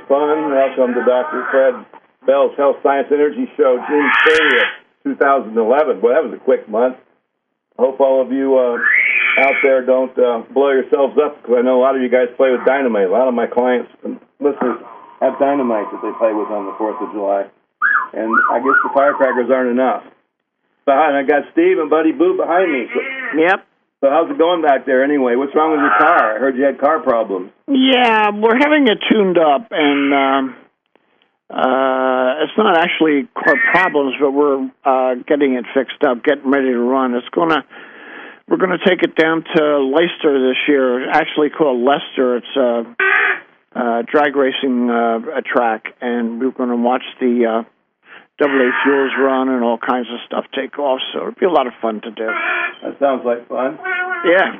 fun. Welcome to Dr. Fred Bell's Health Science Energy Show, June 30th, 2011. Boy, that was a quick month. I hope all of you out there don't blow yourselves up, because I know a lot of you guys play with dynamite. A lot of my clients and listeners have dynamite that they play with on the 4th of July. And I guess the firecrackers aren't enough. So I got Steve and Buddy Boo behind me. So, yep. So how's it going back there anyway? What's wrong with your car? I heard you had car problems. Yeah, we're having it tuned up, and it's not actually car problems, but we're getting it fixed up, getting ready to run. We're gonna take it down to Leicester this year. It's actually called Leicester. It's a drag racing a track, and we're going to watch the AA Fuels run and all kinds of stuff take off. So it'll be a lot of fun to do. That sounds like fun. Yeah.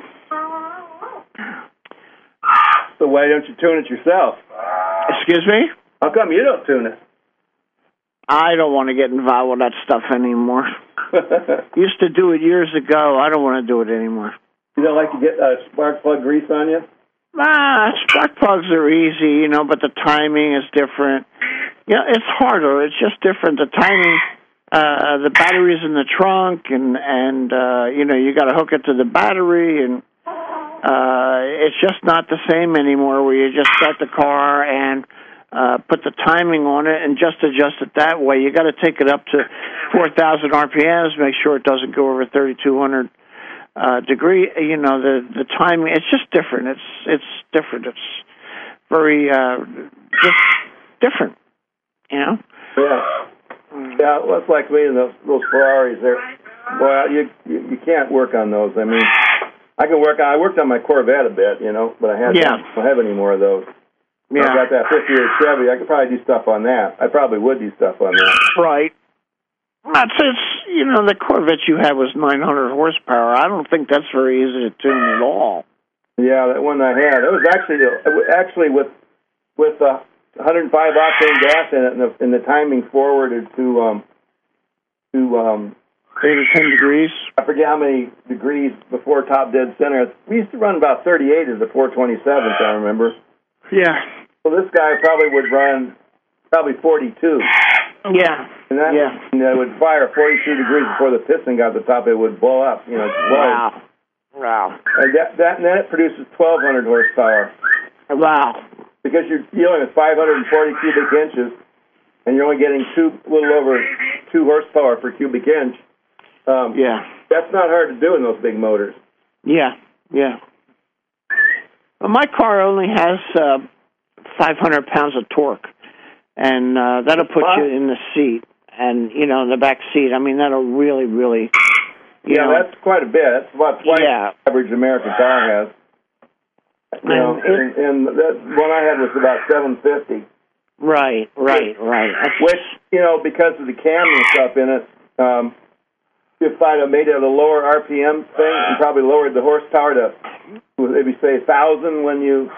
So why don't you tune it yourself? Excuse me? How come you don't tune it? I don't want to get involved with that stuff anymore. Used to do it years ago. I don't want to do it anymore. You don't like to get spark plug grease on you? Spark plugs are easy, but the timing is different. Yeah, it's harder. It's just different. The timing, the battery's in the trunk, and you got to hook it to the battery, and it's just not the same anymore. Where you just start the car and put the timing on it and just adjust it that way. You got to take it up to 4,000 RPMs. Make sure it doesn't go over 3,200 degree. The timing. It's just different. It's different. It's very just different. Yeah. Yeah, well, it's like me and those Ferraris. Boy, you can't work on those. I mean, I worked on my Corvette a bit, but I don't have any more of those. Yeah. I got that 58 Chevy. I could probably do stuff on that. I probably would do stuff on that. Right. The Corvette you had was 900 horsepower. I don't think that's very easy to tune at all. Yeah, that one I had. It was actually with 105 octane gas in it, and the timing forwarded to 8 or 10 degrees. I forget how many degrees before top dead center. We used to run about 38 as a 427, if I remember. Yeah. Well, this guy probably would run 42. Yeah. And it would fire 42 degrees before the piston got to the top. It would blow up. Wow. And then it produces 1,200 horsepower. Wow. Because you're dealing with 540 cubic inches, and you're only getting a little over 2 horsepower per cubic inch. That's not hard to do in those big motors. Yeah. Well, my car only has 500 pounds of torque, and that'll put you in the seat, and in the back seat. I mean, that'll really, really. That's quite a bit. That's about twice the average American car has. And that one I had was about 750. Right. Which, because of the cam and stuff in it, if I'd have made it a lower RPM thing and probably lowered the horsepower to maybe say 1,000 when you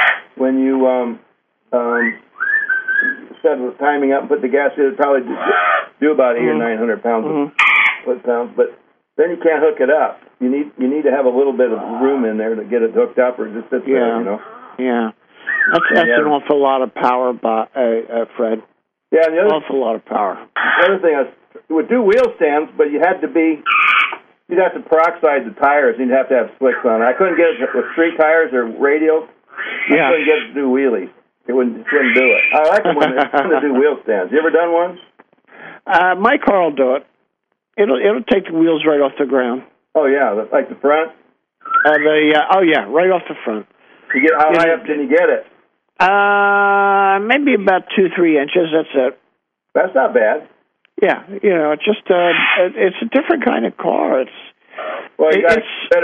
set the timing up and put the gas in, it'd probably do about 800 or 900 pounds of foot-pounds. But then you can't hook it up. You need to have a little bit of room in there to get it hooked up, or just sit there, Yeah. That's an awful lot of power, Fred. Yeah, and awful lot of power. The other thing is, it would do wheel stands, but you'd have to peroxide the tires, and you'd have to have slicks on it. I couldn't get it with street tires or radials. I couldn't get it to do wheelies. It wouldn't do it. I like it when they do wheel stands. You ever done one? My car will do it. It'll take the wheels right off the ground. Oh yeah, like the front. Right off the front. How high up can you get it? Maybe about 2-3 inches. That's it. That's not bad. Yeah, it's just it's a different kind of car. You got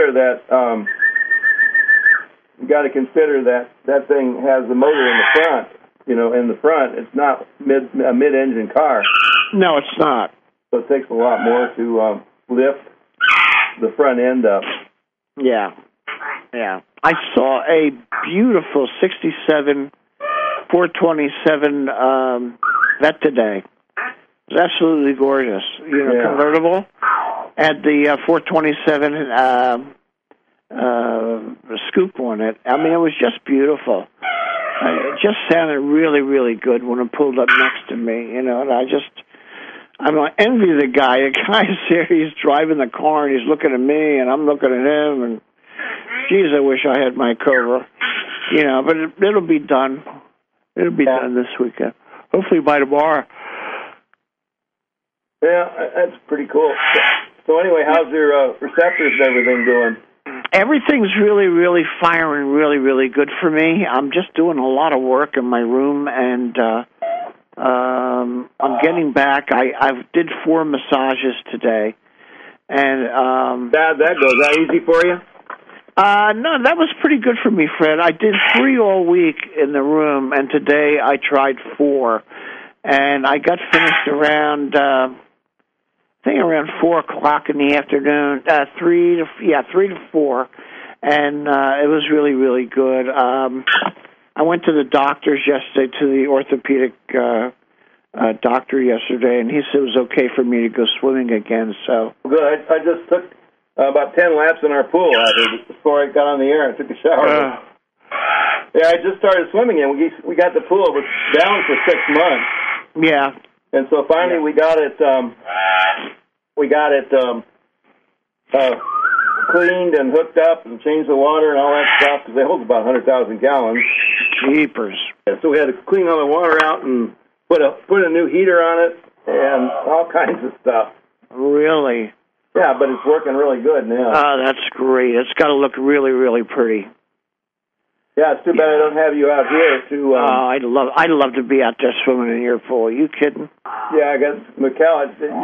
to consider that thing has the motor in the front. In the front, it's not a mid-engine car. No, it's not. So it takes a lot more to lift the front end up. Yeah. I saw a beautiful 67 427 Vet today. It was absolutely gorgeous. Convertible. Had the 427 scoop on it. I mean, it was just beautiful. It just sounded really, really good when it pulled up next to me, and I'm going to envy the guy. The guy's there, he's driving the car, and he's looking at me, and I'm looking at him, and geez, I wish I had my Cobra. But it'll be done. It'll be done this weekend. Hopefully by tomorrow. Yeah, that's pretty cool. So anyway, how's your receptors and everything doing? Everything's really, really firing really, really good for me. I'm just doing a lot of work in my room, and I'm getting back. I did 4 massages today, and that goes that easy for you? No, that was pretty good for me, Fred. I did 3 all week in the room, and today I tried 4, and I got finished around around 4:00 in the afternoon, 3 to 4, and it was really, really good. I went to the doctor's yesterday, to the orthopedic doctor yesterday, and he said it was okay for me to go swimming again. So good. I just took about 10 laps in our pool before I got on the air and took a shower. Yeah, I just started swimming, and we got the pool. It was down for 6 months. Yeah. And so finally we got it cleaned and hooked up and changed the water and all that stuff, because it holds about 100,000 gallons. Jeepers. And so we had to clean all the water out and put a new heater on it and all kinds of stuff. Really? Yeah, but it's working really good now. Oh, that's great. It's got to look really, really pretty. Yeah, it's too bad I don't have you out here to. I'd love to be out there swimming in your pool. Are you kidding? Yeah, I guess Mikkel.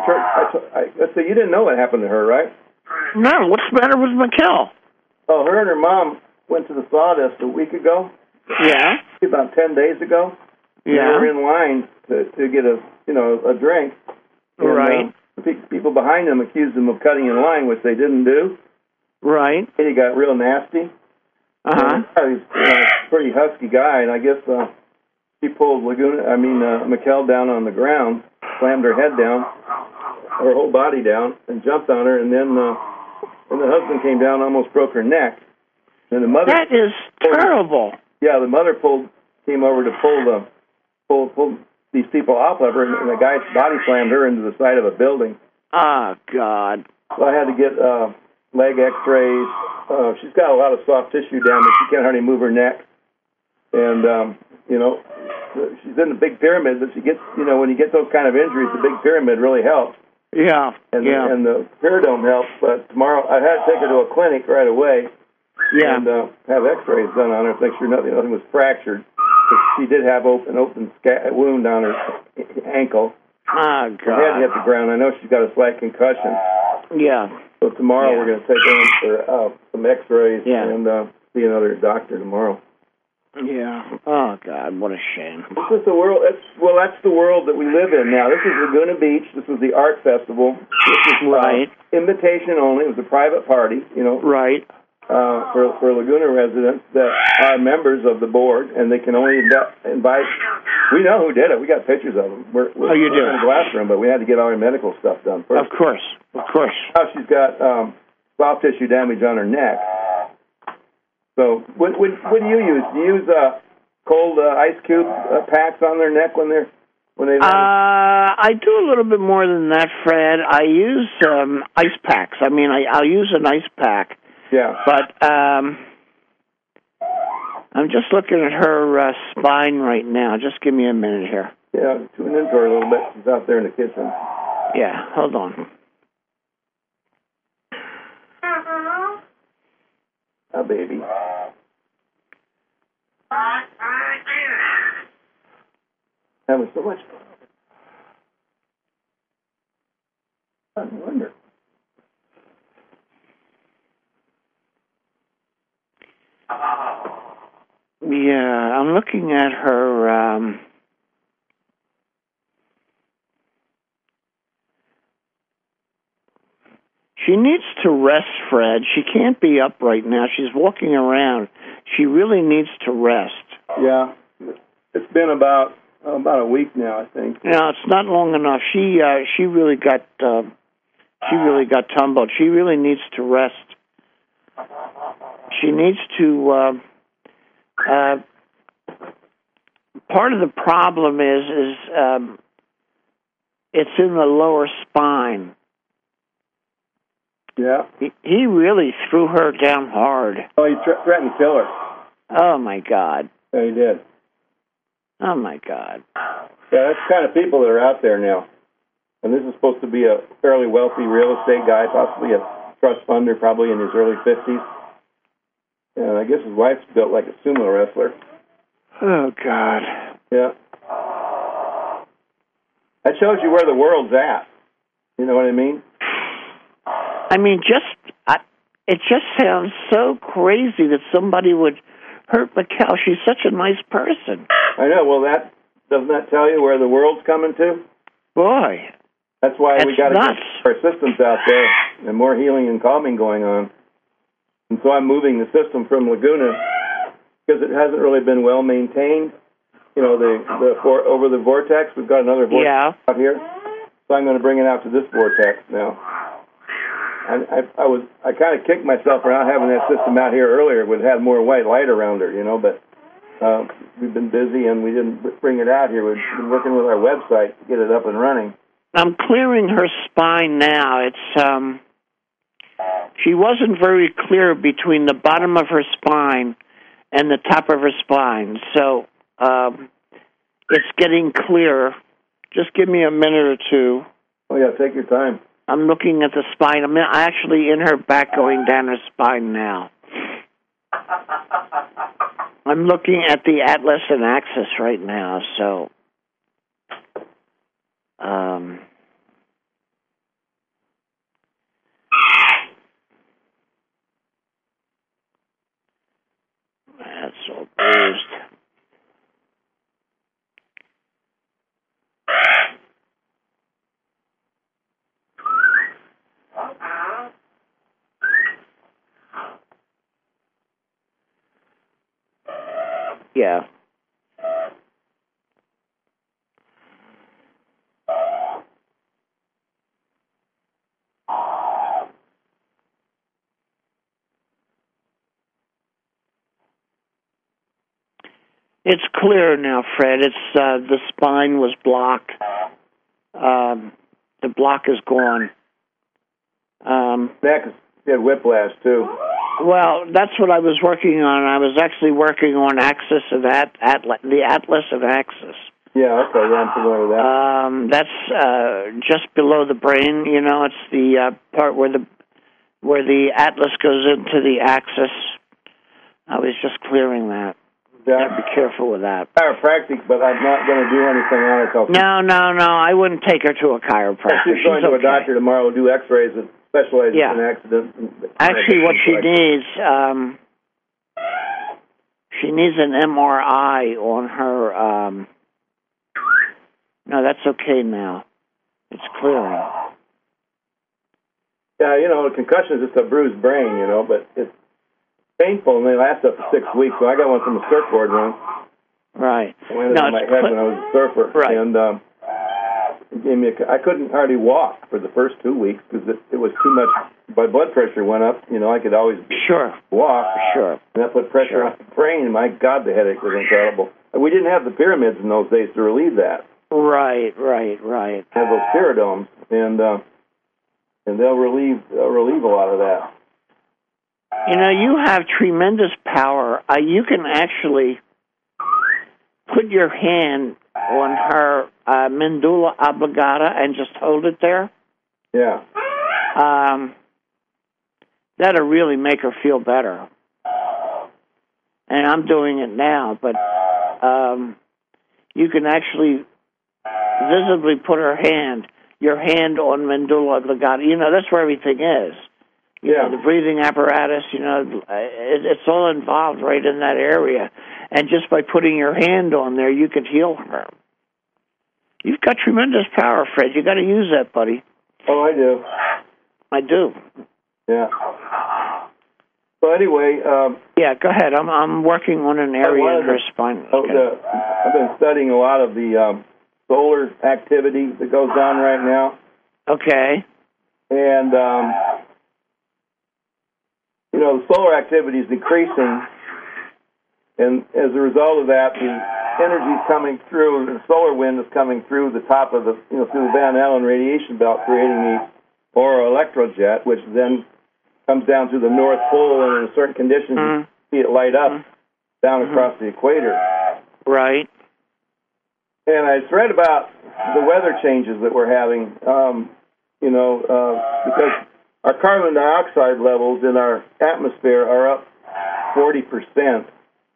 So you didn't know what happened to her, right? No. What's the matter with Mikkel? Oh, her and her mom went to the Sawdust a week ago. Yeah. About 10 days ago. Yeah. They were in line to get a drink. And, right. People behind them accused them of cutting in line, which they didn't do. Right. And he got real nasty. He's a pretty husky guy, and I guess he pulled Mikkel down on the ground, slammed her head down, her whole body down, and jumped on her, and then the husband came down, almost broke her neck. And the mother. That is terrible. Yeah, the mother came over to pull these people off of her, and the guy's body slammed her into the side of a building. Oh, God. So I had to get leg x-rays. She's got a lot of soft tissue damage. She can't hardly move her neck. And, she's in the big pyramid, but she gets, when you get those kind of injuries, the big pyramid really helps. Yeah, and the peridome helps. But tomorrow I had to take her to a clinic right away. Yeah. And have x-rays done on her to make sure nothing was fractured. She did have an open wound on her ankle. Oh, God. Her head hit the ground. I know she's got a slight concussion. Yeah. So tomorrow we're going to take her in for some x-rays and see another doctor tomorrow. Yeah. Oh, God, what a shame. This is the world. That's the world that we live in now. This is Laguna Beach. This was the art festival. This is right. Invitation only. It was a private party, Right. For Laguna residents that are members of the board, and they can only invite. We know who did it. We got pictures of them. We're you do? in the glass room, but we had to get all our medical stuff done first. Of course. Now she's got soft tissue damage on her neck. So what do you use? Do you use cold ice cube packs on their neck when they? I do a little bit more than that, Fred. I use ice packs. I mean, I'll use an ice pack. Yeah. But I'm just looking at her spine right now. Just give me a minute here. Yeah, tune into her a little bit. She's out there in the kitchen. Yeah, hold on. A baby. Having so much fun. I wonder. Yeah, I'm looking at her. She needs to rest, Fred. She can't be up right now. She's walking around. She really needs to rest. Yeah, it's been about a week now, I think. No, it's not long enough. She really got tumbled. She really needs to rest. She needs to part of the problem is it's in the lower spine. Yeah. He really threw her down hard. Oh, he threatened to kill her. Oh, my God. Yeah, he did. Oh, my God. Yeah, that's the kind of people that are out there now. And this is supposed to be a fairly wealthy real estate guy, possibly a trust funder, probably in his early 50s. And I guess his wife's built like a sumo wrestler. Oh, God. Yeah. That shows you where the world's at. You know what I mean? I mean, it just sounds so crazy that somebody would hurt Mikkel. She's such a nice person. I know. Well, doesn't that tell you where the world's coming to? Boy. That's why we got to nuts. get our systems out there and more healing and calming going on. And so I'm moving the system from Laguna because it hasn't really been well maintained. You know, over the vortex, we've got another vortex out here. So I'm going to bring it out to this vortex now. And I kind of kicked myself for not having that system out here earlier. It would have had more white light around her, you know, but we've been busy and we didn't bring it out here. We've been working with our website to get it up and running. I'm clearing her spine now. It's she wasn't very clear between the bottom of her spine and the top of her spine. So it's getting clearer. Just give me a minute or two. Oh, yeah, take your time. I'm looking at the spine. I'm actually in her back going down her spine now. I'm looking at the Atlas and Axis right now, so... that's all bruised. Yeah. It's clear now, Fred. It's the spine was blocked. The block is gone. Neck had whiplash too. Well, that's what I was working on. I was actually working on Axis of the Atlas of Axis. Yeah, okay, yeah, I'm familiar with that. That's just below the brain. You know, it's the part where the Atlas goes into the Axis. I was just clearing that. Yeah. Be careful with that. Chiropractic, but I'm not going to do anything on her. No. I wouldn't take her to a chiropractor. She's going to a doctor tomorrow to do X-rays that specializes in accidents. Actually, what she needs, she needs an MRI on her. No, that's okay now. It's clearing. Yeah, you know, a concussion is just a bruised brain, you know, but it's painful, and they last up to 6 weeks. So I got one from a surfboard once. Right. I landed on my head when I was a surfer. Right. And it gave me I couldn't hardly walk for the first 2 weeks because it was too much. My blood pressure went up. You know, I could always walk. Sure. And that put pressure on the brain. And my God, the headache was incredible. And we didn't have the pyramids in those days to relieve that. Right. Have those pyridomes, and they'll relieve a lot of that. You know, you have tremendous power. You can actually put your hand on her medulla oblongata and just hold it there. Yeah. That'll really make her feel better. And I'm doing it now, but you can actually visibly put your hand on medulla oblongata. You know, that's where everything is. You know, the breathing apparatus, you know, it's all involved right in that area. And just by putting your hand on there, you can heal her. You've got tremendous power, Fred. You got to use that, buddy. Oh, I do. I do. Yeah. So anyway, yeah, go ahead. I'm working on an area in her spine. I've been studying a lot of the solar activity that goes on right now. Okay. And you know, the solar activity is decreasing, and as a result of that, energy is coming through, the solar wind is coming through the top of the, through the Van Allen radiation belt, creating the aurora electrojet, which then comes down to the North Pole, and in certain conditions, you see it light up down across the equator. Right. And I read about the weather changes that we're having, because our carbon dioxide levels in our atmosphere are up 40%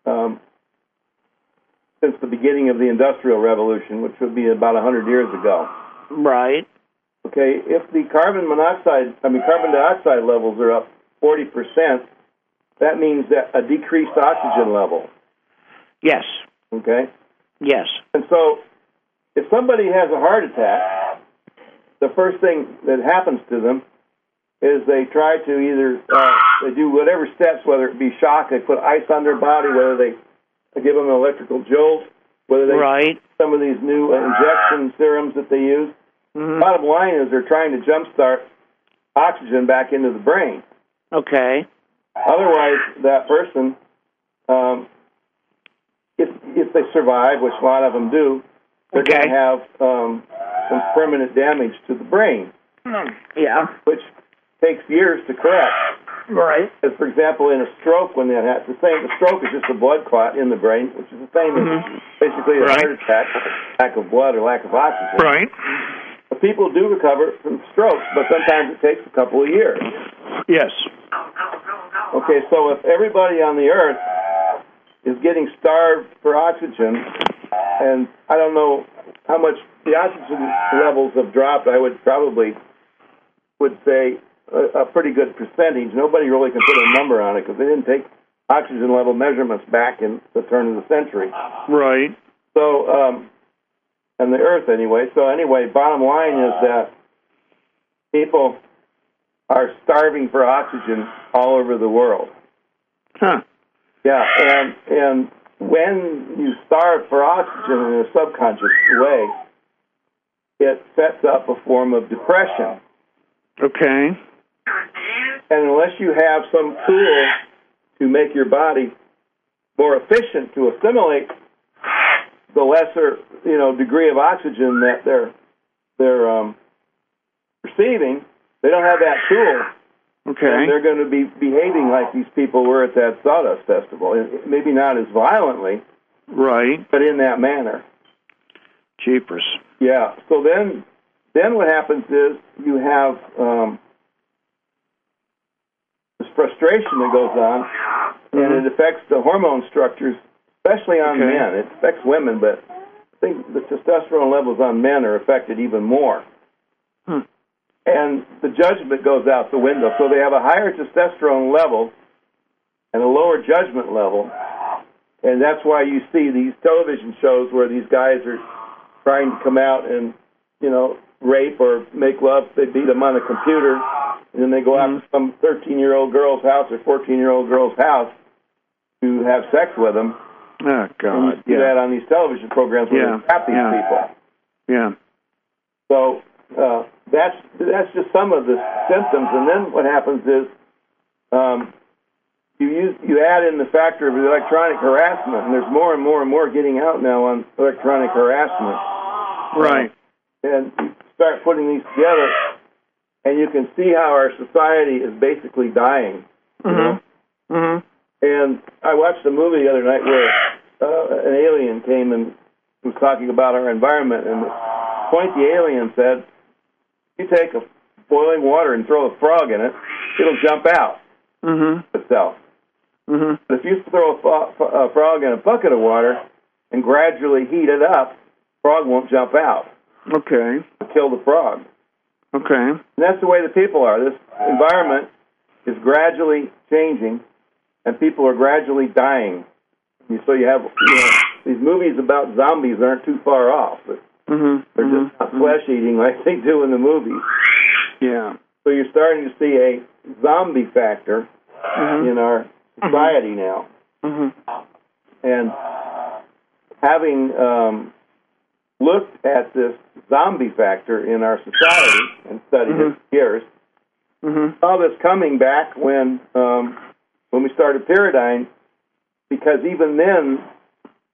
since the beginning of the Industrial Revolution, which would be about 100 years ago. Right. Okay, if the carbon dioxide levels are up 40%, that means that a decreased oxygen level. Yes. Okay? Yes. And so, if somebody has a heart attack, the first thing that happens to them is they try to either, they do whatever steps, whether it be shock, they put ice on their body, whether they give them an electrical jolt, whether they some of these new injection serums that they use. Mm-hmm. Bottom line is they're trying to jumpstart oxygen back into the brain. Okay. Otherwise, that person, if they survive, which a lot of them do, they're going to have some permanent damage to the brain. Yeah. Which takes years to correct. Right. As, for example, in a stroke, when that happens, the stroke is just a blood clot in the brain, which is the same as basically a heart attack, lack of blood or lack of oxygen. Right. But people do recover from strokes, but sometimes it takes a couple of years. Yes. Okay, so if everybody on the Earth is getting starved for oxygen, and I don't know how much the oxygen levels have dropped, I would say a pretty good percentage. Nobody really can put a number on it because they didn't take oxygen level measurements back in the turn of the century. Right. So, and the Earth anyway. So anyway, bottom line is that people are starving for oxygen all over the world. Huh. Yeah, and when you starve for oxygen in a subconscious way, it sets up a form of depression. Okay. And unless you have some tool to make your body more efficient to assimilate the lesser, degree of oxygen that they're receiving, they don't have that tool. Okay. And they're going to be behaving like these people were at that Sawdust Festival. Maybe not as violently. Right. But in that manner. Jeepers. Yeah. So then what happens is you have this frustration that goes on, and it affects the hormone structures, especially on men. It affects women, but I think the testosterone levels on men are affected even more. And the judgment goes out the window. So they have a higher testosterone level and a lower judgment level. And that's why you see these television shows where these guys are trying to come out and, rape or make love. They beat them on a computer, and then they go out to some 13-year-old girl's house or 14-year-old girl's house to have sex with them. Oh, God. And you see that on these television programs where they trap these people. Yeah. So that's just some of the symptoms, and then what happens is you add in the factor of electronic harassment, and there's more and more and more getting out now on electronic harassment. Right. And you start putting these together, and you can see how our society is basically dying. And I watched a movie the other night where an alien came and was talking about our environment, and the point the alien said, you take a boiling water and throw a frog in it, it'll jump out itself. But if you throw a frog in a bucket of water and gradually heat it up, the frog won't jump out. Okay. It'll kill the frog. Okay. And that's the way the people are. This environment is gradually changing, and people are gradually dying. So you have these movies about zombies aren't too far off, but they're just not flesh-eating like they do in the movies. Yeah. So you're starting to see a zombie factor in our society now. And having looked at this zombie factor in our society and studied it for years, saw this coming back when we started Pyridine, because even then,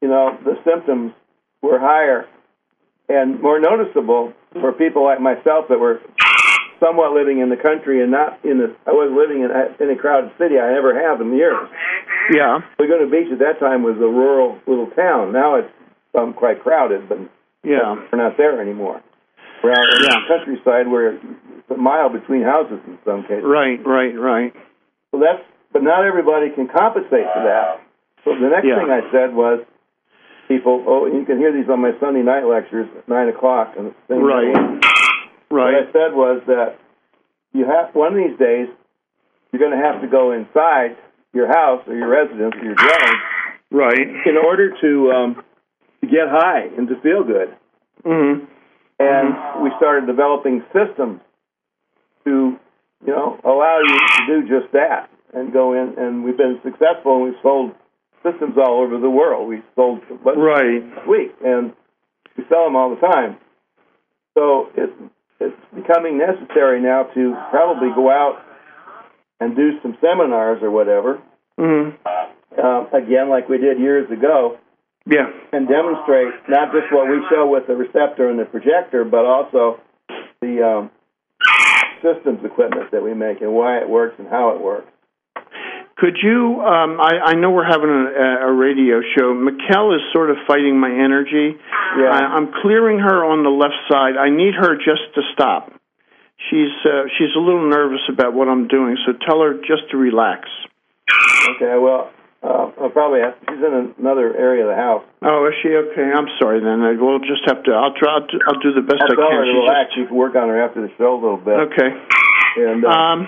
the symptoms were higher and more noticeable for people like myself that were somewhat living in the country and not I wasn't living in a crowded city. I never have in years. Yeah. Laguna Beach at that time was a rural little town. Now it's quite crowded, but yeah, we're not there anymore. We're out in the countryside where it's a mile between houses in some cases. Right. So but not everybody can compensate for that. So the next thing I said was, people, you can hear these on my Sunday night lectures at 9 o'clock. And Right. What I said was that one of these days, you're going to have to go inside your house or your residence or your dwelling, right, in order to get high and to feel good. Mm-hmm. And we started developing systems to, allow you to do just that and go in. And we've been successful, and we've sold systems all over the world. We sold last week, and we sell them all the time. So it's becoming necessary now to probably go out and do some seminars or whatever, again, like we did years ago, and demonstrate not just what we show with the receptor and the projector, but also the systems equipment that we make and why it works and how it works. Could you, I know we're having a radio show. Mikkel is sort of fighting my energy. Yeah. I'm clearing her on the left side. I need her just to stop. She's a little nervous about what I'm doing, so tell her just to relax. Okay, well, I'll probably she's in another area of the house. Oh, is she? Okay, I'm sorry then. We'll just have to, I'll do the best I can. I'll tell her to relax. You can work on her after the show a little bit. Okay. And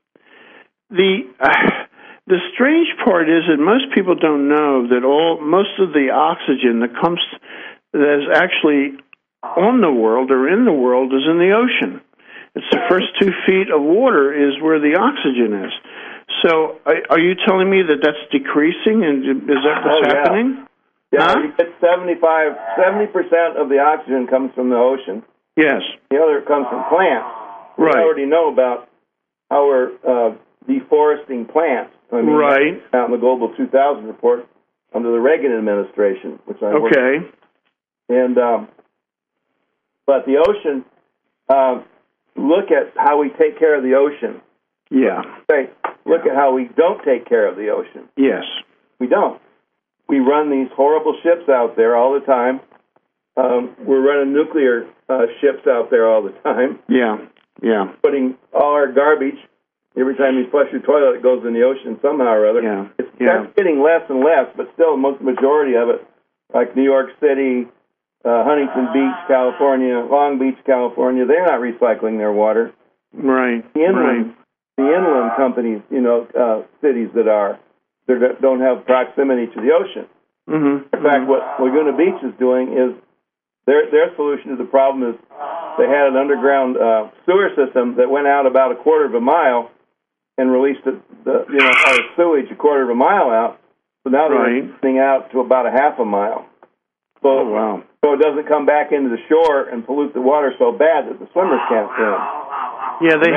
the strange part is that most people don't know that most of the oxygen that is actually on the world or in the world is in the ocean. It's the first 2 feet of water is where the oxygen is. So are you telling me that that's decreasing, and is that what's happening? Yeah, huh? You get 70% of the oxygen comes from the ocean. Yes. The other comes from plants. Right. We already know about how we're deforesting plants. Right. Out in the Global 2000 report under the Reagan administration, which I worked with. And but the ocean, look at how we take care of the ocean. Yeah. Look at how we don't take care of the ocean. Yes. We don't. We run these horrible ships out there all the time. We're running nuclear ships out there all the time. Yeah. Putting all our garbage. Every time you flush your toilet, it goes in the ocean somehow or other. Yeah. It's getting less and less, but still, the majority of it, like New York City, Huntington Beach, California, Long Beach, California, they're not recycling their water. Right. The inland companies, cities that don't have proximity to the ocean. Mm-hmm. In fact, what Laguna Beach is doing is their solution to the problem is they had an underground sewer system that went out about a quarter of a mile and released our sewage a quarter of a mile out. So now they're running out to about a half a mile. So, so it doesn't come back into the shore and pollute the water so bad that the swimmers can't swim. Yeah, they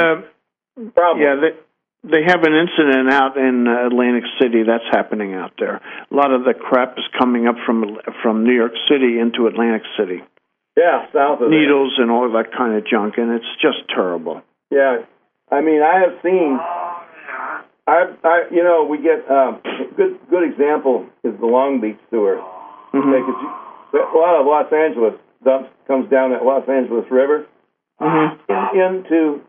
they have an incident out in Atlantic City. That's happening out there. A lot of the crap is coming up from New York City into Atlantic City. Yeah, south of needles and all that kind of junk, and it's just terrible. Yeah, I mean, I have seen. We get good example is the Long Beach sewer. Mm-hmm. Because a lot of Los Angeles comes down that Los Angeles River into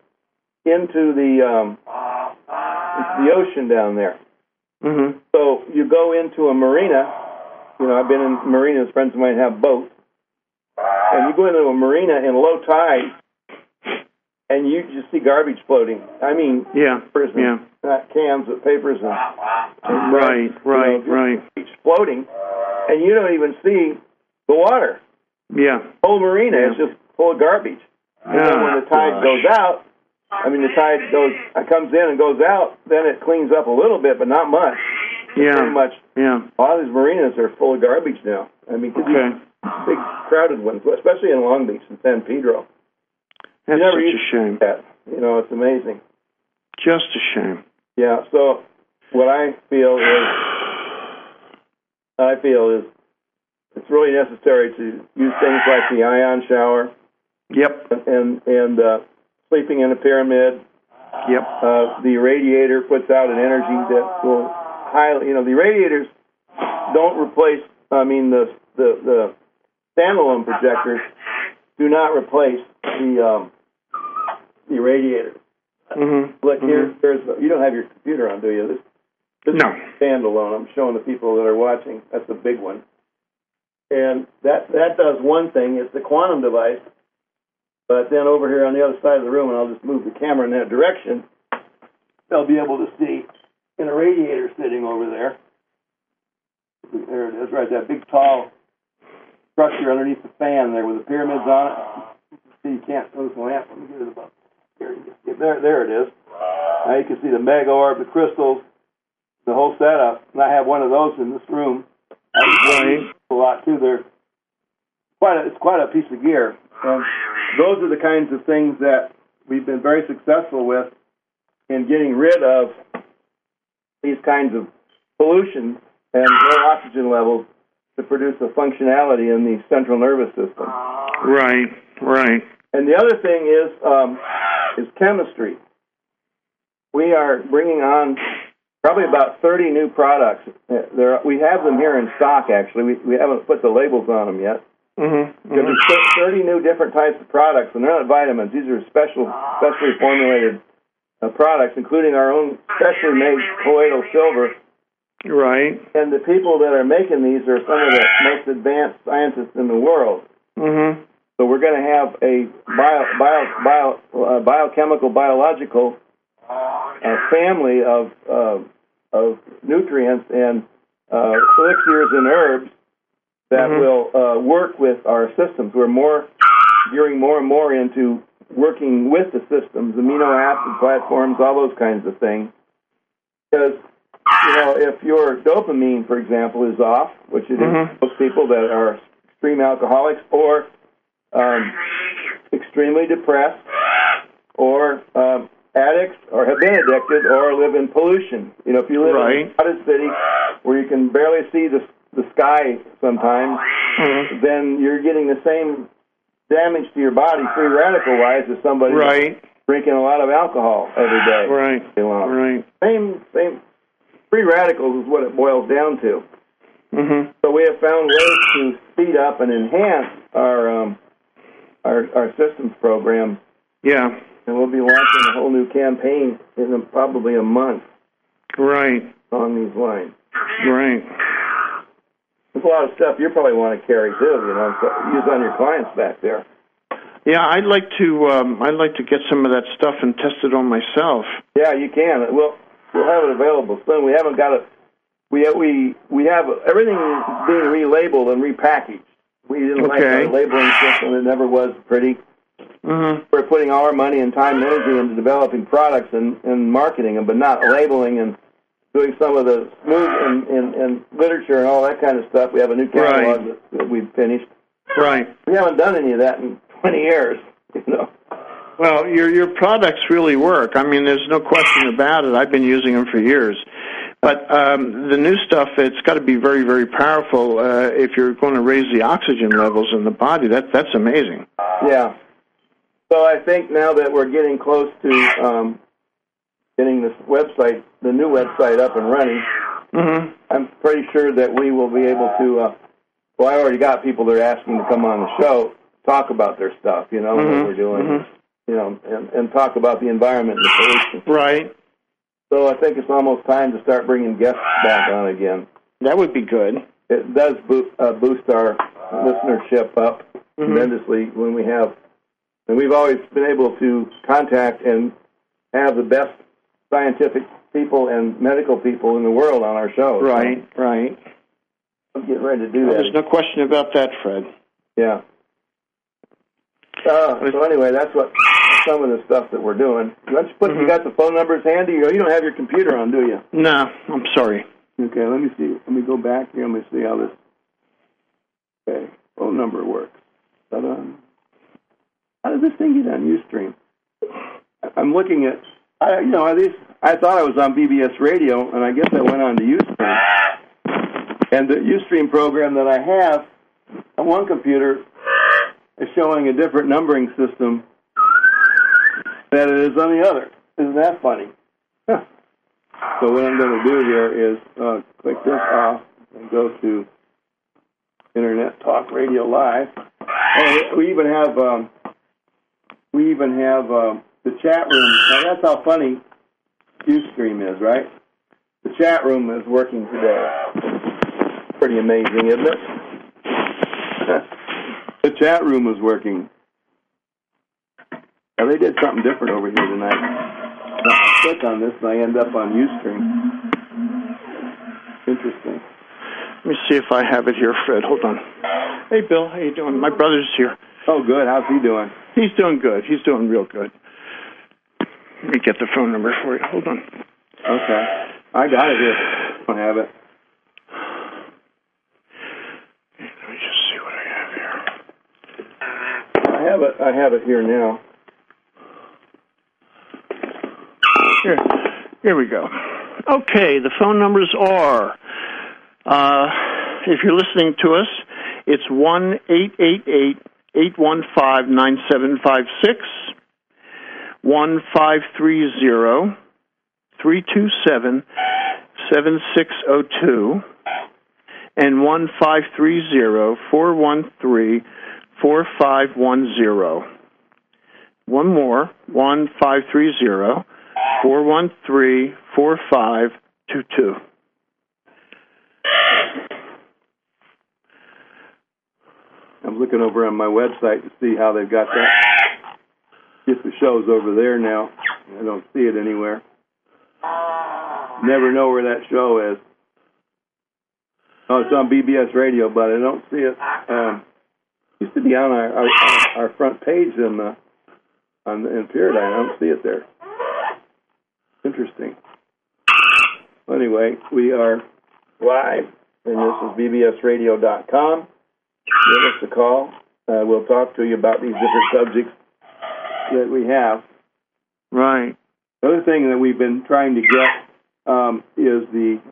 the ocean down there. Mm-hmm. So you go into a marina. I've been in marinas. Friends of mine have boats. And you go into a marina in low tide, and you just see garbage floating. I mean, papers and cans of papers and right, floating, and you don't even see the water. Yeah, the whole marina is just full of garbage. And then when the tide goes out, comes in and goes out, then it cleans up a little bit, but not much. Pretty much. Yeah. A lot of these marinas are full of garbage now. I mean, big crowded ones, especially in Long Beach and San Pedro. That's such a shame. That. It's amazing. Just a shame. Yeah, so what I feel is I feel, is it's really necessary to use things like the ion shower. Yep. And sleeping in a pyramid. Yep. The radiator puts out an energy that will highly, the radiators don't replace, the standalone projectors do not replace the radiators. Mm-hmm. Look, there's you don't have your computer on, do you? This No. is standalone. I'm showing the people that are watching. That's the big one. And that does one thing. It's the quantum device. But then over here on the other side of the room, and I'll just move the camera in that direction, they'll be able to see in a radiator sitting over there. There it is, right, that big tall structure underneath the fan there with the pyramids on it. See, you can't move the lamp. Let me get it about here. There it is. Now you can see the mega orb, the crystals, the whole setup. And I have one of those in this room. I use a lot too. It's quite a piece of gear. And those are the kinds of things that we've been very successful with in getting rid of these kinds of pollution and low oxygen levels to produce a functionality in the central nervous system. Right. And the other thing is chemistry. We are bringing on probably about 30 new products. We have them here in stock, actually. We haven't put the labels on them yet. There's 30 new different types of products, and they're not vitamins. These are specially formulated products, including our own specially made colloidal silver. Right. And the people that are making these are some of the most advanced scientists in the world. Mm-hmm. So we're going to have a biochemical, biological family of nutrients and elixirs and herbs that will work with our systems. We're gearing more and more into working with the systems, amino acid platforms, all those kinds of things. Because, if your dopamine, for example, is off, which it is most people that are extreme alcoholics or extremely depressed or addicts or have been addicted or live in pollution. If you live in a crowded city where you can barely see the sky sometimes, then you're getting the same damage to your body, free radical-wise, as somebody drinking a lot of alcohol every day. Right. Same. Free radicals is what it boils down to. So we have found ways to speed up and enhance our systems program. Yeah. And we'll be launching a whole new campaign in probably a month. Right. On these lines. Right. There's a lot of stuff you probably want to carry too, use on your clients back there. Yeah, I'd like to get some of that stuff and test it on myself. Yeah, you can. We'll have it available soon. We haven't got it. We have everything being relabeled and repackaged. We didn't like our labeling system. It never was pretty. We're putting all our money and time and energy into developing products and marketing them, but not labeling and doing some of the smooth and literature and all that kind of stuff. We have a new catalog that we've finished. Right. We haven't done any of that in 20 years, Well, your products really work. I mean, there's no question about it. I've been using them for years. But the new stuff, it's got to be very, very powerful if you're going to raise the oxygen levels in the body. That's amazing. Yeah. So I think now that we're getting close to getting this website, the new website up and running, I'm pretty sure that we will be able to, I already got people that are asking to come on the show, talk about their stuff, what we're doing, and talk about the environment and the pollution. Right. So I think it's almost time to start bringing guests back on again. That would be good. It does boost our listenership up tremendously when we have, and we've always been able to contact and have the best scientific people and medical people in the world on our show. Right. I'm getting ready to do that. There's no question about that, Fred. Yeah. So anyway, that's what some of the stuff that we're doing. You got the phone numbers handy? You don't have your computer on, do you? No, I'm sorry. Okay, let me see. Let me go back here. Let me see how this. Okay, phone number works. Ta-da. How does this thing get on Ustream? I'm looking at. I thought I was on BBS Radio, and I guess I went on to Ustream. And the Ustream program that I have on one computer is showing a different numbering system than it is on the other. Isn't that funny? Huh. So what I'm going to do here is click this off and go to Internet Talk Radio Live. And we even have the chat room. Now that's how funny Ustream is, right? The chat room is working today. Pretty amazing, isn't it? The chat room is working. Now, they did something different over here tonight. Now, I click on this and I end up on Ustream. Interesting. Let me see if I have it here, Fred. Hold on. Hey, Bill. How you doing? My brother's here. Oh, good. How's he doing? He's doing good. He's doing real good. Let me get the phone number for you. Hold on. Okay. I got it here. I don't have it. Let me just see what I have here. I have it here now. Here we go. Okay, the phone numbers are, if you're listening to us, it's 1-888-815-9756, 1-530-327-7602, and 1-530-413-4510. One more, 1-530-413-4522. I'm looking over on my website to see how they've got that. Just the show's over there now. I don't see it anywhere. Never know where that show is. Oh, it's on BBS Radio, but I don't see it. Used to be on our front page in Paradigm. I don't see it there. Interesting. Anyway, we are live, and this is bbsradio.com. Give us a call. We'll talk to you about these different subjects that we have. Right. The other thing that we've been trying to get is the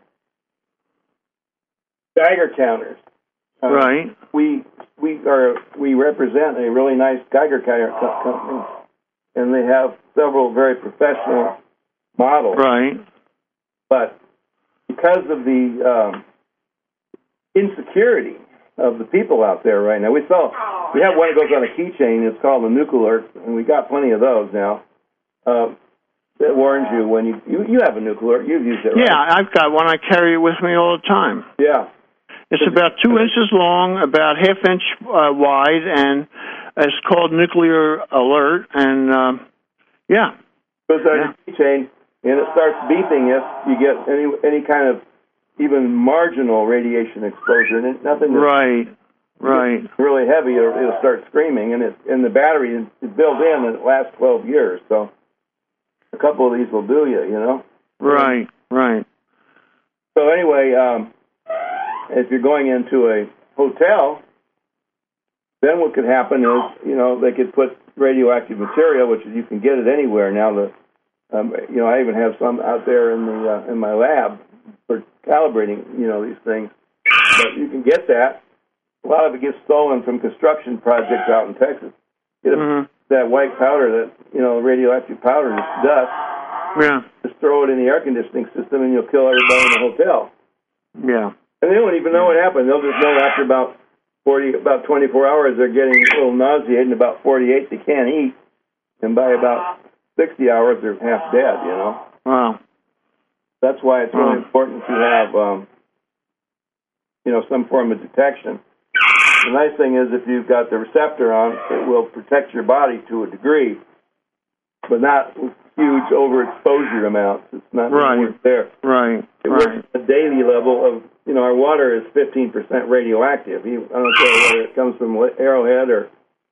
Geiger counters. Right. We represent a really nice Geiger counter company, and they have several very professional models. Right. But because of the insecurity of the people out there right now, we have one that goes on a keychain. It's called the Nuclear, and we got plenty of those now. That warns you when you have a Nuclear. You've used it, right? Yeah, I've got one. I carry it with me all the time. Yeah. It's about 2 inches long, about half-inch wide, and it's called Nuclear Alert. And yeah, goes on your keychain, and it starts beeping if you get any kind of even marginal radiation exposure, and nothing. Right. Really heavy, it'll start screaming, and the battery is built in, and it lasts 12 years. So a couple of these will do you, you know. Right. So anyway, if you're going into a hotel, then what could happen is, they could put radioactive material, which you can get it anywhere now. I even have some out there in my lab for calibrating, these things. But you can get that. A lot of it gets stolen from construction projects out in Texas. Get that white powder, that radioactive powder, and dust. Yeah. Just throw it in the air conditioning system, and you'll kill everybody in the hotel. Yeah. And they don't even know what happened. They'll just know after about 24 hours they're getting a little nauseated, and about 48 they can't eat, and by about 60 hours they're half dead. Wow. That's why it's really important to have some form of detection. The nice thing is if you've got the receptor on, it will protect your body to a degree, but not with huge overexposure amounts. It's not worth there. Right. It works at a daily level of, our water is 15% radioactive. I don't care whether it comes from Arrowhead or,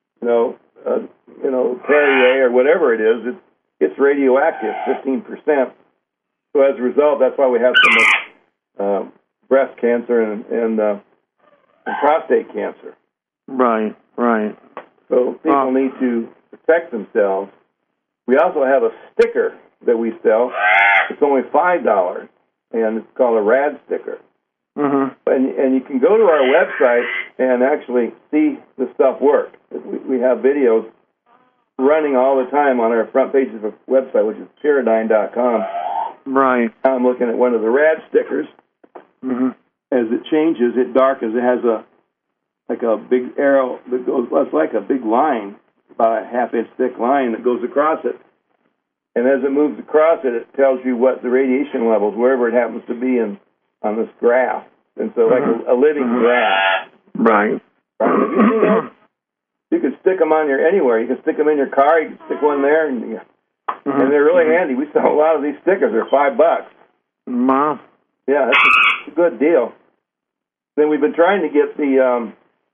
Perrier or whatever it is. It's radioactive, 15%. So as a result, that's why we have so much breast cancer and prostate cancer. Right. So people need to protect themselves. We also have a sticker that we sell. It's only $5, and it's called a RAD sticker. And you can go to our website and actually see the stuff work. We have videos running all the time on our front page of the website, which is Pyridine.com. Right. I'm looking at one of the rad stickers. As it changes, it darkens. It has a big arrow that goes. Well, it's like a big line, about a half-inch thick line that goes across it. And as it moves across it, it tells you what the radiation levels, wherever it happens to be on this graph. And so, like a living graph. Right. Have you seen those? You can stick them on anywhere. You can stick them in your car. You can stick one there, and they're really handy. We sell a lot of these stickers. They're $5. Wow. Yeah, that's a good deal. Then we've been trying to get the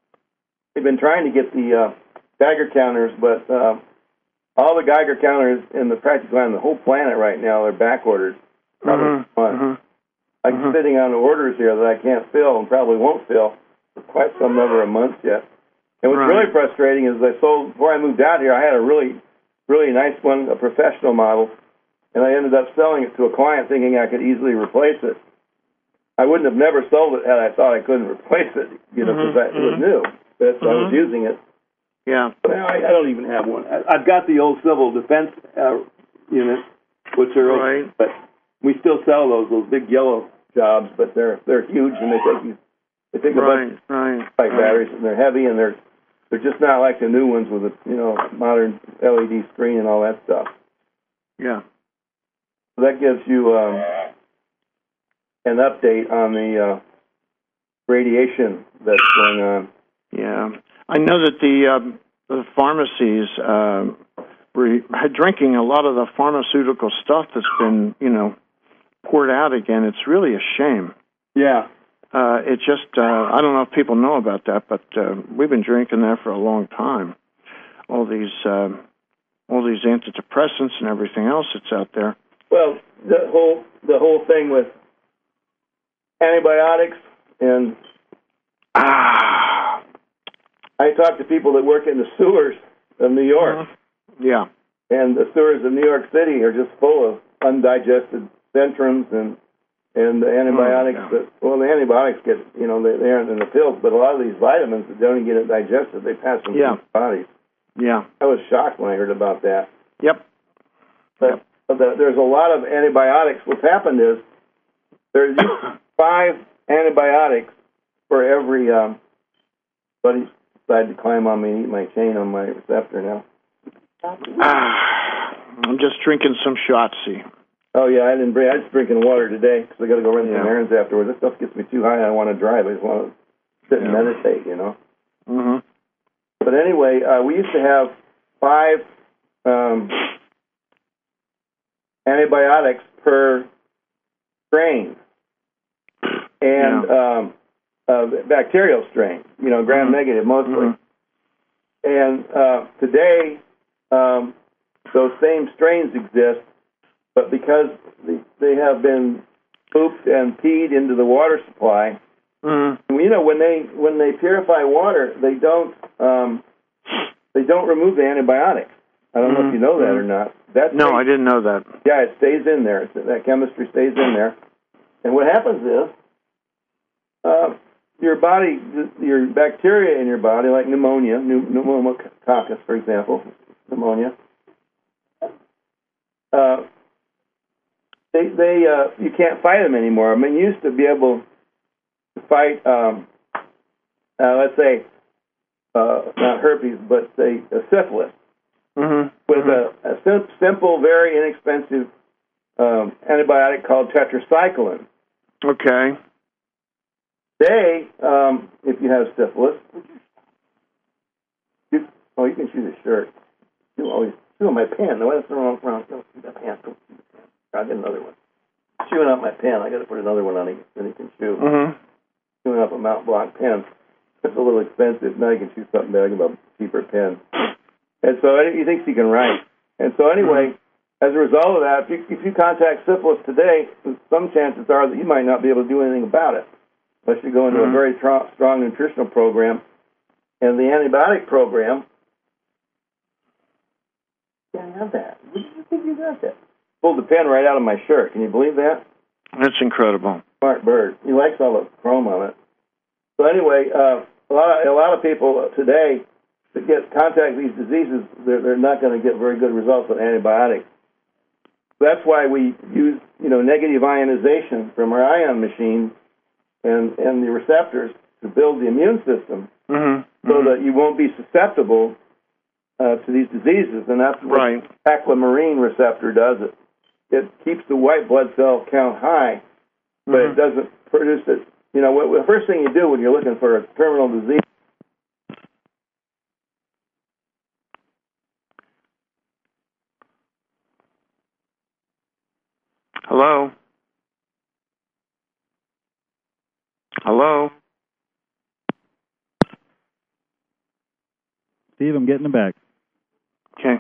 Geiger counters, but all the Geiger counters in practically on the whole planet right now are back ordered. Probably I'm sitting on orders here that I can't fill and probably won't fill for quite some number of months yet. And what's really frustrating is before I moved out here, I had a really, really nice one, a professional model, and I ended up selling it to a client thinking I could easily replace it. I wouldn't have never sold it had I thought I couldn't replace it, because it was new. But I was using it. Yeah. But I don't even have one. I've got the old civil defense units, which are but we still sell those big yellow jobs, but they're huge and they take a bunch of batteries, and they're heavy, and they're just not like the new ones with a modern LED screen and all that stuff. Yeah. So that gives you an update on the radiation that's going on. Yeah, I know that the pharmacies were drinking a lot of the pharmaceutical stuff that's been poured out again. It's really a shame. Yeah. It just, I don't know if people know about that, but we've been drinking that for a long time. All these antidepressants and everything else that's out there. Well, the whole thing with antibiotics and I talk to people that work in the sewers of New York. Yeah. And the sewers of New York City are just full of undigested Centrums and the antibiotics the antibiotics get, they aren't in the pills, but a lot of these vitamins that don't get it digested, they pass them through the bodies. Yeah. I was shocked when I heard about that. Yep. But there's a lot of antibiotics. What's happened is there's 5 antibiotics for every buddy decided to climb on me and eat my chain on my receptor now. I'm just drinking some Shotzi. Oh, yeah, I was drinking water today because I got to go run some errands afterwards. This stuff gets me too high. I don't want to drive. I just want to sit and meditate, But anyway, we used to have 5 antibiotics per strain, and bacterial strain, gram-negative mostly. And today, those same strains exist, but because they have been pooped and peed into the water supply, when they purify water, they don't remove the antibiotics. I don't know if you know that or not. I didn't know that. Yeah, it stays in there. That chemistry stays in there. And what happens is, your body, your bacteria in your body, like pneumococcus, for example, pneumonia, you can't fight them anymore. I mean, you used to be able to fight, let's say, not herpes, but say syphilis, with a simple, very inexpensive antibiotic called tetracycline. Okay. Today, if you have syphilis, you can shoot a shirt. You always chew on my pen. No, that's the wrong. Don't shoot that pen. I'll get another one. Chewing up my pen. I got to put another one on it, then you can chew. Chewing up a Mount Blanc pen. It's a little expensive. Now you can choose something better, a cheaper pen. And so he thinks he can write. And so anyway, as a result of that, if you contact syphilis today, some chances are that you might not be able to do anything about it, unless you go into a very strong nutritional program. And the antibiotic program, you can't have that. What do you think you got that? Pulled the pen right out of my shirt. Can you believe that? That's incredible. smart bird. He likes all the chrome on it. So anyway, a lot of people today that get contact these diseases, they're not going to get very good results with antibiotics. That's why we use negative ionization from our ion machine and the receptors to build the immune system, so that you won't be susceptible to these diseases. And that's what aquamarine receptor does. It keeps the white blood cell count high, but it doesn't produce it. The first thing you do when you're looking for a terminal disease. Hello? Hello? Steve, I'm getting it back. Okay.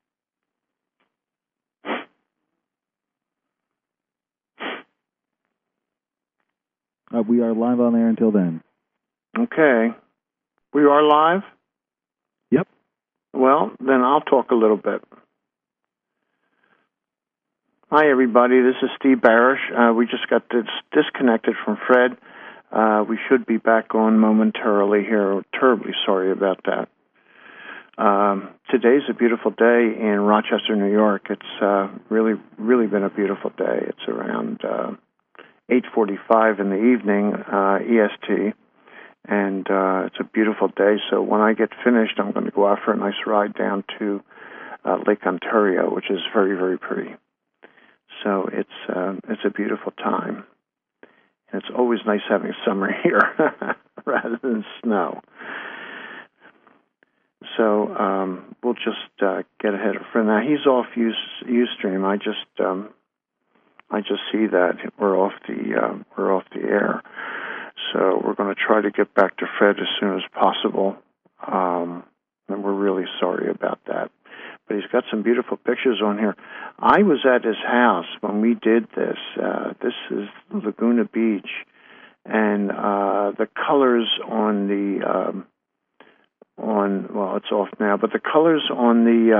We are live on air until then. Okay. We are live? Yep. Well, then I'll talk a little bit. Hi, everybody. This is Steve Barish. We just got disconnected from Fred. We should be back on momentarily here. Terribly sorry about that. Today's a beautiful day in Rochester, New York. It's really, really been a beautiful day. It's around 8:45 in the evening, EST, and it's a beautiful day. So when I get finished, I'm going to go out for a nice ride down to Lake Ontario, which is very, very pretty. So it's a beautiful time. And it's always nice having summer here rather than snow. So we'll just get ahead of Fred. Now he's off Ustream. I just see that we're off the air. So we're going to try to get back to Fred as soon as possible. And we're really sorry about that. But he's got some beautiful pictures on here. I was at his house when we did this. This is Laguna Beach, and the colors on the it's off now, but the colors on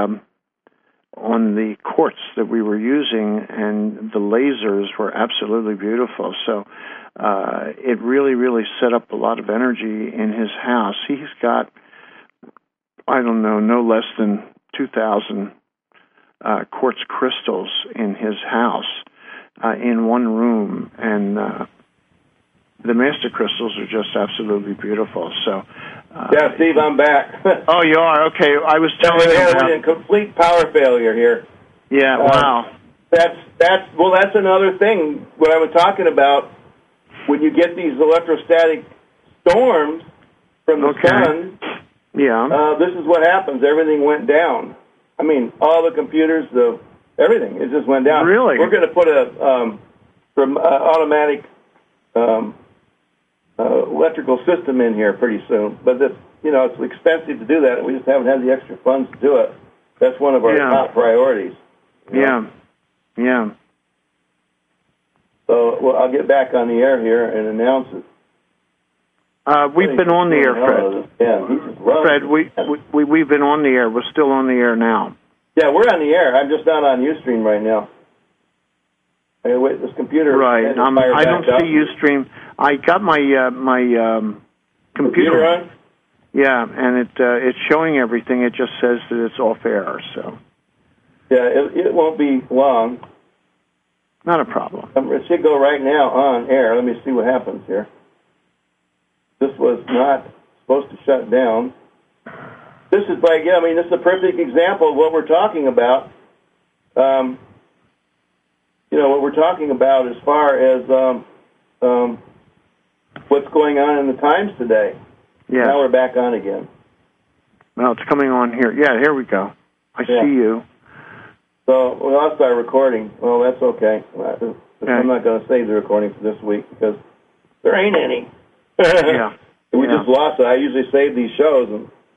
the quartz that we were using and the lasers were absolutely beautiful. So it really, really set up a lot of energy in his house. He's got, I don't know, no less than 2,000 quartz crystals in his house in one room, and the master crystals are just absolutely beautiful. So, yeah, Steve, I'm back. Oh, you are? Okay. I was telling you about a complete power failure here. Yeah. Wow. That's another thing. What I was talking about, when you get these electrostatic storms from the sun. Yeah. This is what happens. Everything went down. I mean, all the computers, everything. It just went down. Really? We're going to put a automatic electrical system in here pretty soon. But it's expensive to do that. We just haven't had the extra funds to do it. That's one of our top priorities. Yeah. Yeah. So I'll get back on the air here and announce it. We've been on the air, Fred. Yeah, he's just running. Fred, we've been on the air. We're still on the air now. Yeah, we're on the air. I'm just not on Ustream right now. Wait, this computer. Right. I don't see Ustream. I got my computer on. Yeah, and it's showing everything. It just says that it's off air. So. Yeah, it won't be long. Not a problem. It should go right now on air. Let me see what happens here. This was not supposed to shut down. This is this is a perfect example of what we're talking about. What we're talking about as far as what's going on in the times today. Yeah. Now we're back on again. Well, it's coming on here. Yeah, here we go. I see you. So we lost our recording. Well, that's okay. I'm not going to save the recording for this week because there ain't any. Yeah. We just lost it. I usually save these shows,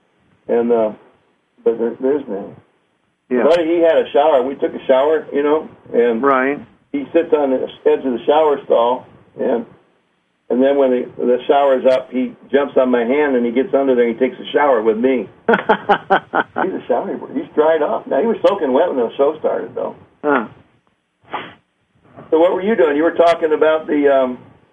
but there's none. Yeah. Buddy, he had a shower. We took a shower, and he sits on the edge of the shower stall, and then when the shower's up, he jumps on my hand and he gets under there and he takes a shower with me. He's a shower. He's dried off. Now, he was soaking wet when the show started, though. Huh. So what were you doing? You were talking about the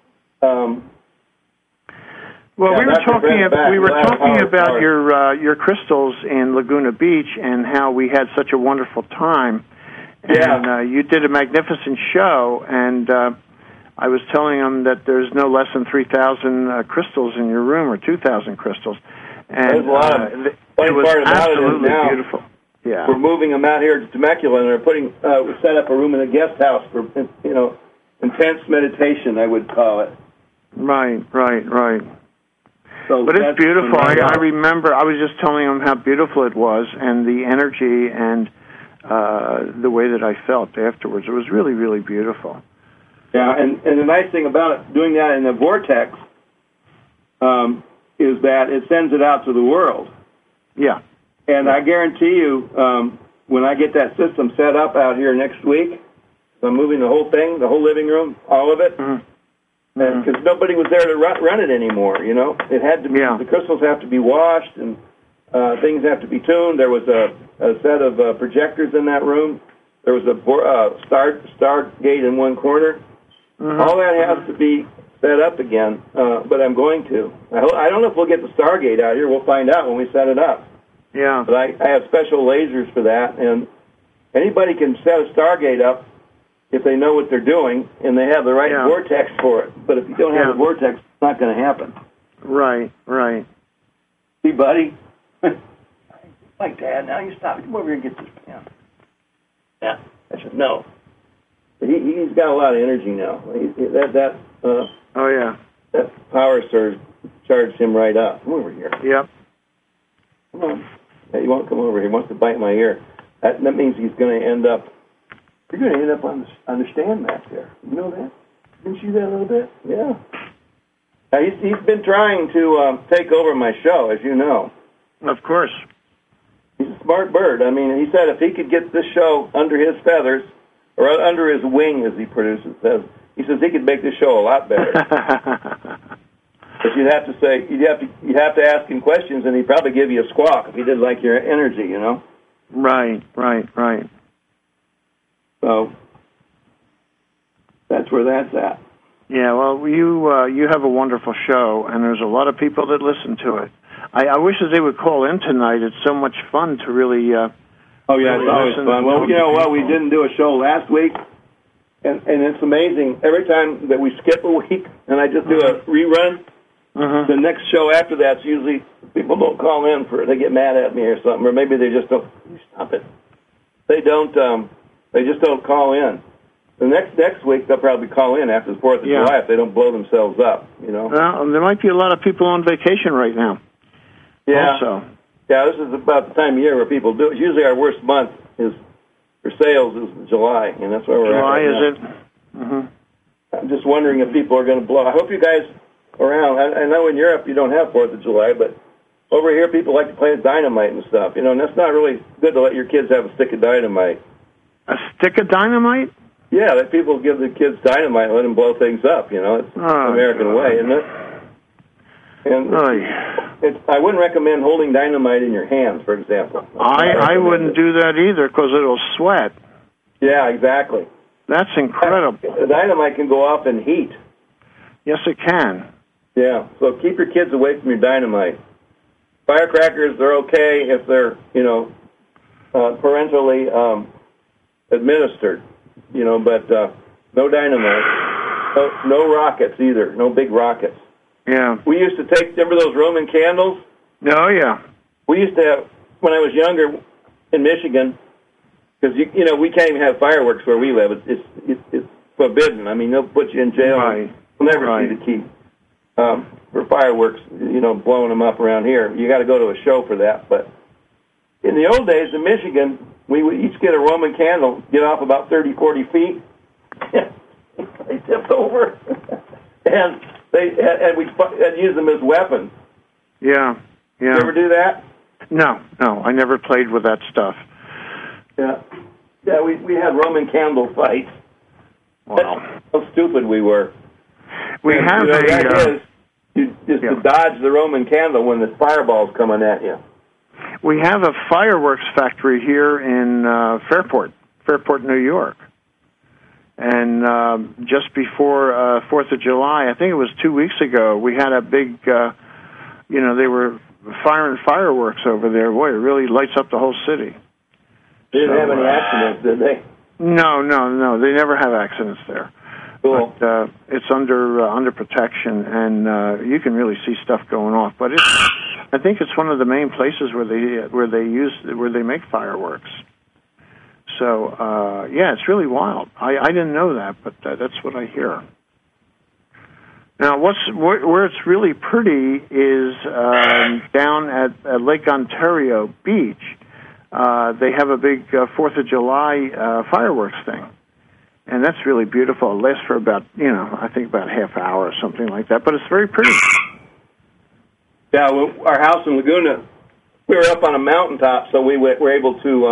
Well, Yeah, we were Dr. talking. Fred Beck, We were last talking hour, about sorry. your crystals in Laguna Beach and how we had such a wonderful time. Yeah. And you did a magnificent show, and I was telling them that there's no less than 3,000 crystals in your room, or 2,000 crystals. And There's a lot of it funny was part about it is absolutely now beautiful. Yeah. we're moving them out here to Temecula, and we set up a room in a guest house for intense meditation, I would call it. Right. So But it's that's beautiful. right I out. remember I was just telling them how beautiful it was, and the energy and the way that I felt afterwards. It was really, really beautiful. Yeah, and the nice thing about it, doing that in the vortex, is that it sends it out to the world. Yeah. And I guarantee you, when I get that system set up out here next week, I'm moving the whole thing, the whole living room, all of it, because nobody was there to run it anymore. It had to be. Yeah. The crystals have to be washed, and things have to be tuned. There was a set of projectors in that room. There was a Stargate in one corner. All that has to be set up again, but I'm going to. I don't know if we'll get the Stargate out here. We'll find out when we set it up. Yeah. But I have special lasers for that, and anybody can set a Stargate up if they know what they're doing and they have the right vortex for it. But if you don't have a vortex, it's not going to happen. Right. See, buddy? Like, Dad, now you stop. Come over here and get this pen. Yeah. I said, no. He's got a lot of energy now. That power surge charged him right up. Come over here. Yep. Come on. Yeah, he won't come over. He wants to bite my ear. That means he's going to end up. You're going to end up on the stand back there. You know that? Didn't you see that a little bit? Yeah. Now, he's been trying to take over my show, as you know. Of course. He's a smart bird. I mean, he said if he could get this show under his feathers, or under his wing, as he produces, he says he could make this show a lot better. But you'd have to ask him questions, and he'd probably give you a squawk if he didn't like your energy, Right. So that's where that's at. Yeah, well, you have a wonderful show, and there's a lot of people that listen to it. I wish that they would call in tonight. It's so much fun to really. Oh yeah, it's always fun. Well, you know what? We didn't do a show last week, and it's amazing. Every time that we skip a week, and I just do a rerun, the next show after that's usually people don't call in for it. They get mad at me or something, or maybe they just don't. Stop it. They don't. They just don't call in. The next week they'll probably call in after the 4th of July if they don't blow themselves up. Well, there might be a lot of people on vacation right now. Yeah. Also. Yeah, this is about the time of year where people do it. Usually our worst month is for sales is July, and that's where we're at. July, right is now. it? Mm-hmm. I'm just wondering if people are going to blow. I hope you guys around. I know in Europe you don't have 4th of July, but over here people like to play with dynamite and stuff. And that's not really good to let your kids have a stick of dynamite. A stick of dynamite? Yeah, let people give the kids dynamite and let them blow things up. It's the American way, isn't it? And I wouldn't recommend holding dynamite in your hands, for example. I wouldn't do that either because it'll sweat. Yeah, exactly. That's incredible. The dynamite can go off in heat. Yes, it can. Yeah, so keep your kids away from your dynamite. Firecrackers, they're okay if they're, parentally administered, but no dynamite. No rockets either, no big rockets. Yeah. We used to remember those Roman candles? Oh, yeah. We used to have, when I was younger in Michigan, because, we can't even have fireworks where we live. It's forbidden. I mean, they'll put you in jail. Right. We'll never see the key for fireworks, blowing them up around here. You got to go to a show for that. But in the old days in Michigan, we would each get a Roman candle, get off about 30, 40 feet. They tipped over. And we'd use them as weapons. Yeah. You ever do that? No, I never played with that stuff. Yeah, we had Roman candle fights. Wow. That's how stupid we were. We have to dodge the Roman candle when the fireball's coming at you. We have a fireworks factory here in Fairport, New York. And just before 4th of July, I think it was 2 weeks ago, we had a big, they were firing fireworks over there. Boy, it really lights up the whole city. They didn't have any accidents, did they? No. They never have accidents there. Cool. But it's under protection, and you can really see stuff going off. But I think it's one of the main places where they make fireworks. So it's really wild. I didn't know that, but that's what I hear. Now, where it's really pretty is down at Lake Ontario Beach. They have a big 4th of July fireworks thing. And that's really beautiful. It lasts for about, I think about half hour or something like that. But it's very pretty. Yeah, our house in Laguna, we were up on a mountaintop, so we were able to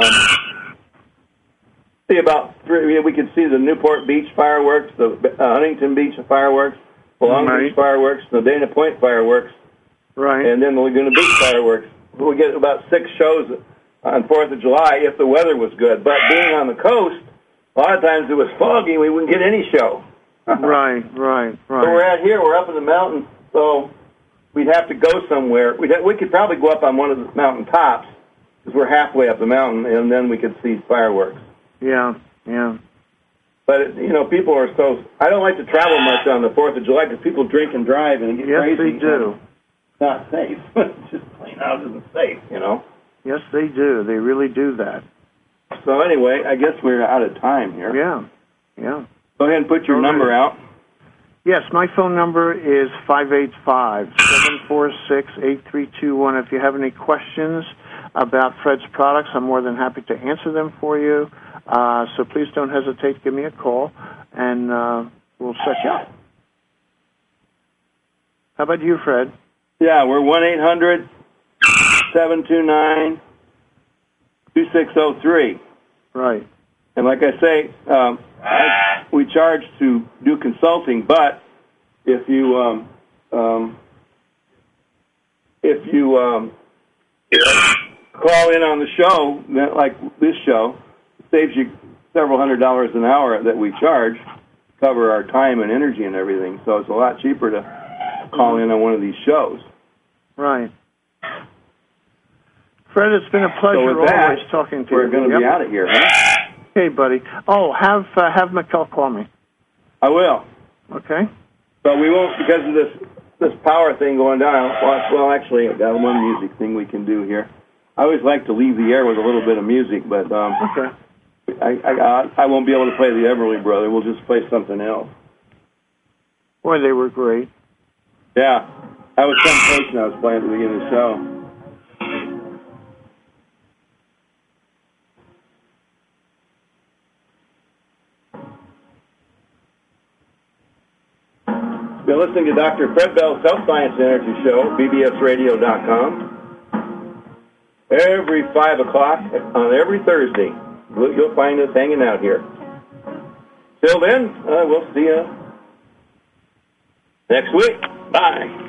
see we could see the Newport Beach fireworks, the Huntington Beach fireworks, the Long Beach fireworks, the Dana Point fireworks, right, and then the Laguna Beach fireworks. We get about 6 shows on 4th of July if the weather was good. But being on the coast, a lot of times it was foggy, we wouldn't get any show. Right. So we're out here, we're up in the mountains, so we'd have to go somewhere. We could probably go up on one of the mountain tops, because we're halfway up the mountain, and then we could see fireworks. Yeah. But, people are so... I don't like to travel much on the 4th of July, because people drink and drive and get crazy. Yes, they do. It's not safe. It's just plain out isn't safe, Yes, they do. They really do that. So anyway, I guess we're out of time here. Yeah. Go ahead and put your number out. Yes, my phone number is 585-746-8321. If you have any questions about Fred's products, I'm more than happy to answer them for you. So please don't hesitate to give me a call, and we'll set you up. How about you, Fred? Yeah, we're 1-800-729-2603. Right. And like I say, we charge to do consulting, but if you call in on the show, like this show, it saves you several $100s an hour that we charge to cover our time and energy and everything. So it's a lot cheaper to call in on one of these shows. Right. Fred, it's been a pleasure always talking to you. We're going to be out of here, huh? Okay, buddy. Oh, have McKell call me. I will. Okay. But we won't, because of this power thing going down. Well, actually, I got one music thing we can do here. I always like to leave the air with a little bit of music, but okay. I won't be able to play the Everly Brother. We'll just play something else. Boy, they were great. Yeah. That was Temptation I was playing at the beginning of the show. You're listening to Dr. Fred Bell's Health Science and Energy Show, bbsradio.com. Every 5 o'clock on every Thursday, you'll find us hanging out here. Till then, we'll see you next week. Bye.